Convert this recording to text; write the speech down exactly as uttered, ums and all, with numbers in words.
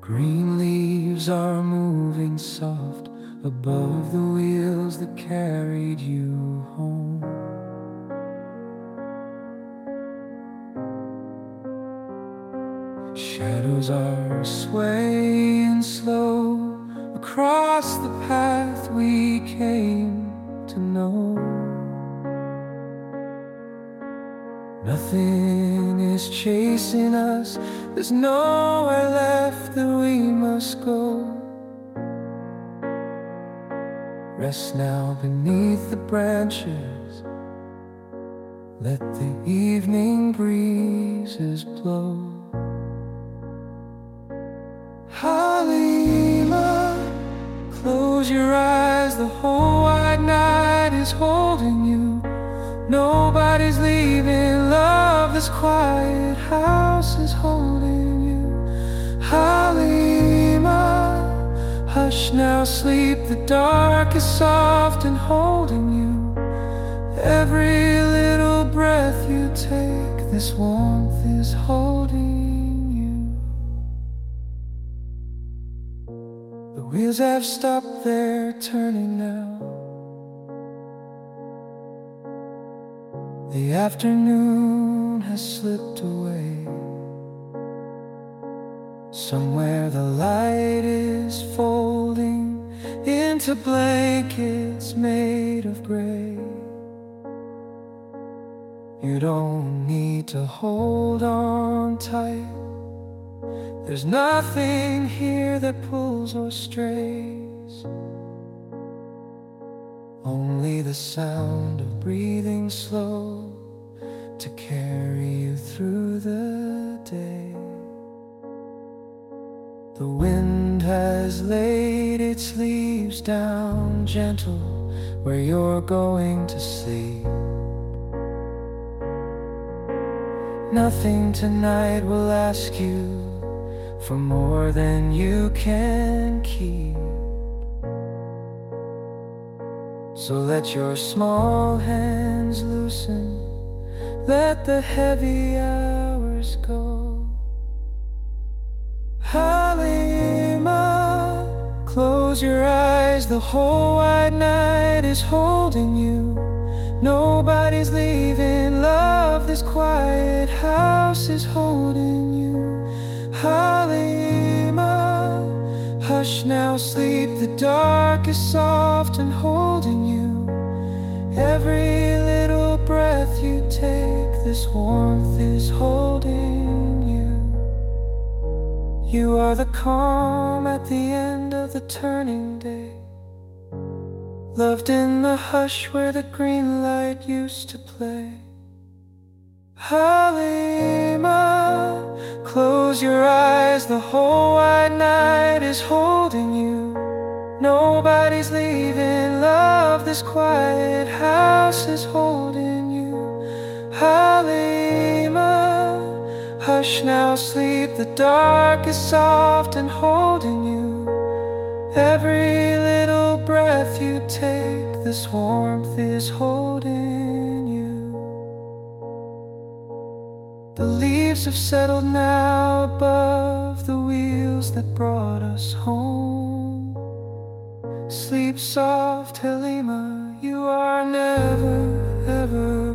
Green leaves are moving soft above the wheels that carried you home. Shadows are swaying slow across the path we came to know. Nothing is chasing us, there's nowhere left that we must go. Rest now beneath the branches, let the evening breezes blow. Halima, close your eyes, the whole wide night is holding you. Nobody's leaving, love, this quiet house is holding you. Halima, hush now, sleep, the dark is soft and holding you. Every little breath you take, this warmth is holding you. The wheels have stopped, they're turning now. The afternoon has slipped away. Somewhere the light is folding into blankets made of gray. You don't need to hold on tight. There's nothing here that pulls or strays. Only the sound of breathing slow to carry you through the day. The wind has laid its leaves down gentle where you're going to sleep. Nothing tonight will ask you for more than you can keep. So let your small hands loosen, let the heavy hours go. Halima, close your eyes, the whole wide night is holding you. Nobody's leaving, love, this quiet house is holding you. Halima, hush now, sleep, the dark is soft and holding you. Every little breath you take, this warmth is holding you. You are the calm at the end of the turning day, loved in the hush where the green light used to play. Halima, close your eyes, the whole wide night is holding you. Nobody's leaving, love, this quiet house is holding you. Halima, hush now, sleep, the dark is soft and holding you. Every little breath you take, this warmth is holding you. The leaves have settled now above the wheels that brought us home. Sleep soft, Halima, you are never